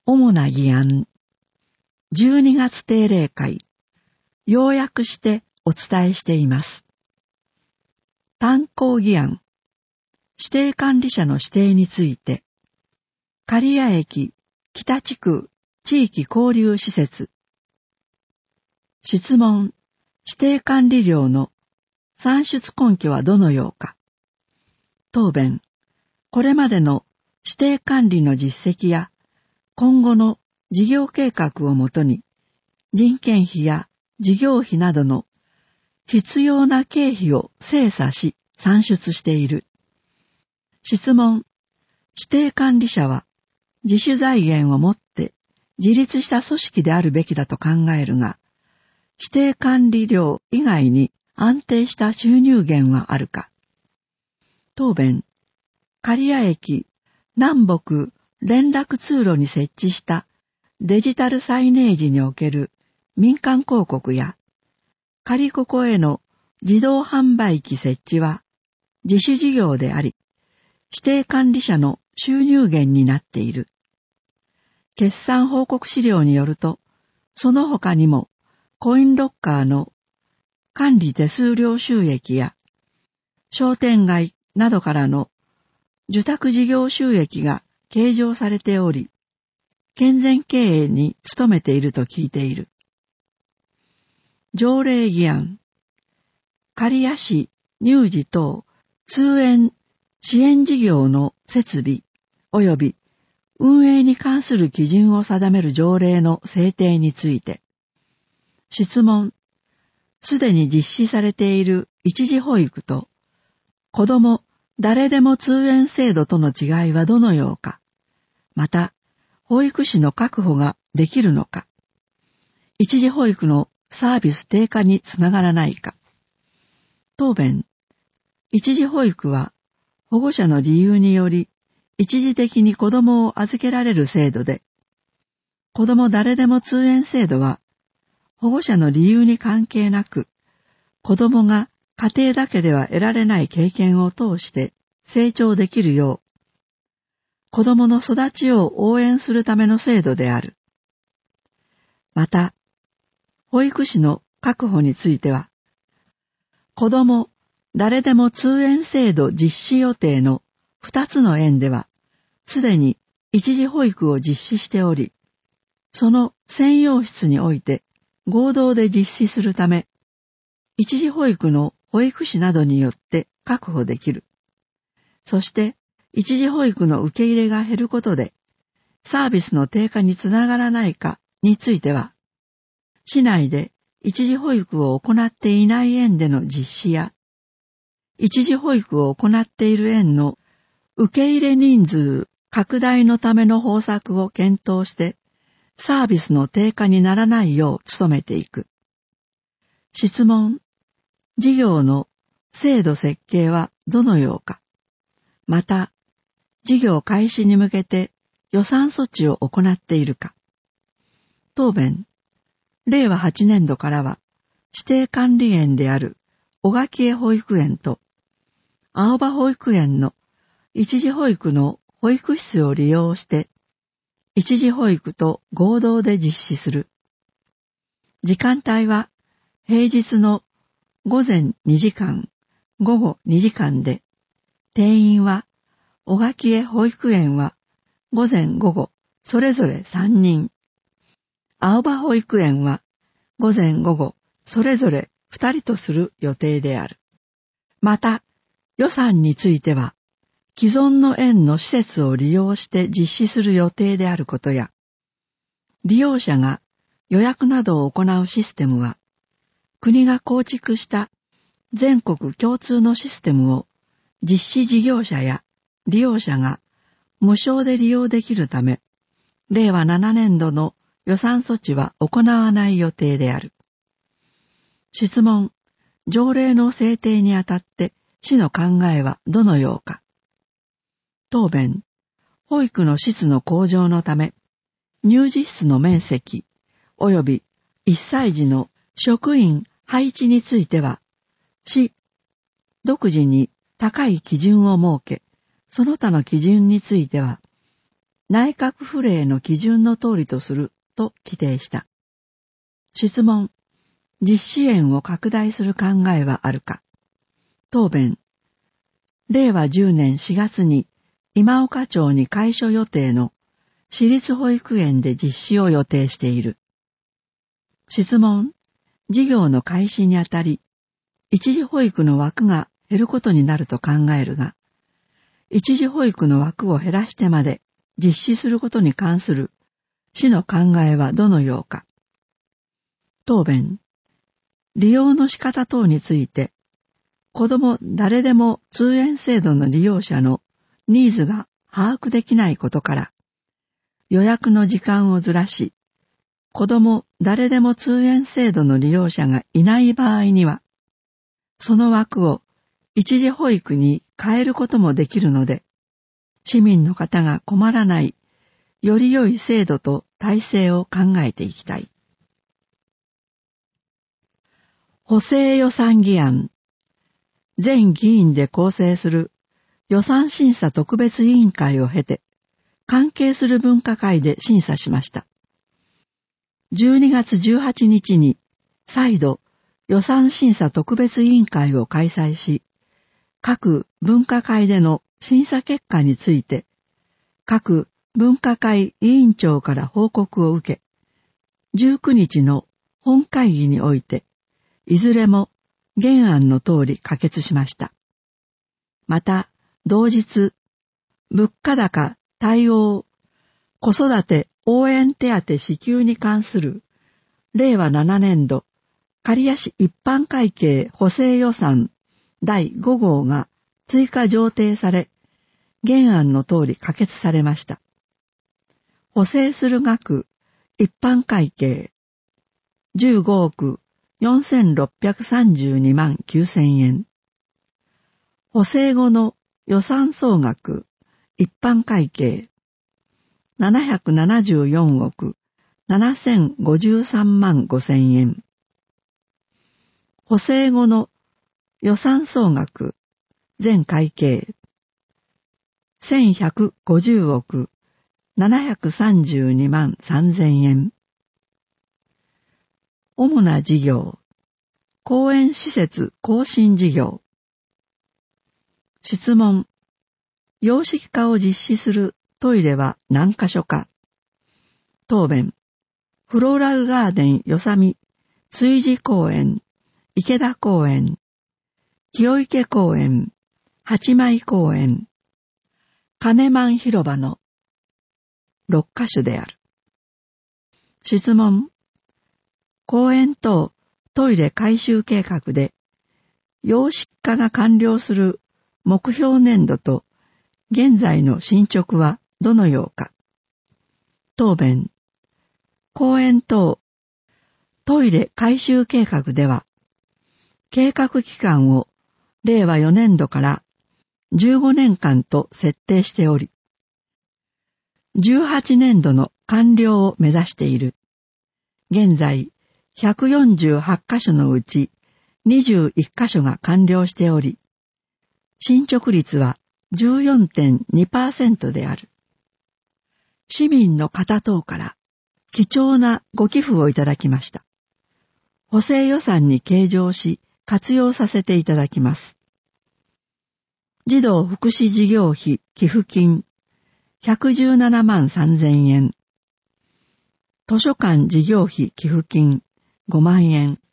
主な議案、12月定例会、要約してお伝えしています。単行議案、指定管理者の指定について、刈谷駅北地区地域交流施設。質問、指定管理料の算出根拠はどのようか。答弁、これまでの指定管理の実績や今後の事業計画をもとに人件費や事業費などの必要な経費を精査し算出している。質問、指定管理者は自主財源をもって自立した組織であるべきだと考えるが、指定管理料以外に安定した収入源はあるか。答弁、刈谷駅南北連絡通路に設置したデジタルサイネージにおける民間広告や仮ここへの自動販売機設置は自主事業であり、指定管理者の収入源になっている。決算報告資料によると、その他にもコインロッカーの管理手数料収益や商店街などからの受託事業収益が計上されており、健全経営に努めていると聞いている。条例議案、刈谷市乳児等通園支援事業の設備及び運営に関する基準を定める条例の制定について。質問、すでに実施されている一時保育と子ども誰でも通園制度との違いはどのようか。また、保育士の確保ができるのか。一時保育のサービス低下につながらないか。答弁、一時保育は保護者の理由により一時的に子どもを預けられる制度で、子ども誰でも通園制度は保護者の理由に関係なく、子どもが家庭だけでは得られない経験を通して成長できるよう、子どもの育ちを応援するための制度である。また、保育士の確保については、子ども誰でも通園制度実施予定の2つの園では、すでに一時保育を実施しており、その専用室において合同で実施するため、一時保育の保育士などによって確保できる。そして、一時保育の受け入れが減ることで、サービスの低下につながらないかについては、市内で一時保育を行っていない園での実施や、一時保育を行っている園の受け入れ人数拡大のための方策を検討して、サービスの低下にならないよう努めていく。質問、事業の制度設計はどのようか。また、事業開始に向けて予算措置を行っているか。答弁、令和8年度からは、指定管理園である小垣江保育園と青葉保育園の一時保育の保育室を利用して、一時保育と合同で実施する。時間帯は平日の午前2時間、午後2時間で、定員は小垣江保育園は午前午後それぞれ3人、青葉保育園は午前午後それぞれ2人とする予定である。また、予算については、既存の園の施設を利用して実施する予定であることや、利用者が予約などを行うシステムは、国が構築した全国共通のシステムを実施事業者や利用者が無償で利用できるため、令和7年度の予算措置は行わない予定である。質問、条例の制定にあたって市の考えはどのようか。答弁、保育の質の向上のため、乳児室の面積及び1歳児の職員配置については、市独自に高い基準を設け、その他の基準については、 内閣府令の基準の通りとすると規定した。質問。実支援を拡大する考えはあるか。答弁。令和10年4月に今岡町に開所予定の私立保育園で実施を予定している。質問。事業の開始にあたり、一時保育の枠が減ることになると考えるが、一時保育の枠を減らしてまで実施することに関する市の考えはどのようか。答弁。利用の仕方等について、子ども誰でも通園制度の利用者のニーズが把握できないことから、予約の時間をずらし、子ども誰でも通園制度の利用者がいない場合には、その枠を一時保育に変えることもできるので、市民の方が困らない、より良い制度と体制を考えていきたい。補正予算議案。全議員で構成する予算審査特別委員会を経て、関係する分科会で審査しました。12月18日に再度予算審査特別委員会を開催し、各分科会での審査結果について、各分科会委員長から報告を受け、19日の本会議において、いずれも原案の通り可決しました。また、同日、物価高対応子育て応援手当支給に関する令和7年度刈谷市一般会計補正予算第5号が追加上呈され、原案の通り可決されました。補正する額一般会計15億4632万9000円。補正後の予算総額一般会計774億7053万5000円。補正後の予算総額全会計1150億732万3000円。主な事業、公園施設更新事業。質問。洋式化を実施するトイレは何箇所か。答弁。フローラルガーデンよさみ、追事公園、池田公園、清池公園、八枚公園、金満広場の6カ所である。質問。公園等トイレ改修計画で、洋式化が完了する目標年度と現在の進捗はどのようか。答弁。公園等トイレ改修計画では、計画期間を令和4年度から15年間と設定しており、18年度の完了を目指している。現在、148カ所のうち21カ所が完了しており、進捗率は 14.2% である。市民の方等から貴重なご寄付をいただきました。補正予算に計上し活用させていただきます。児童福祉事業費寄付金117万3000円。図書館事業費寄付金5万円。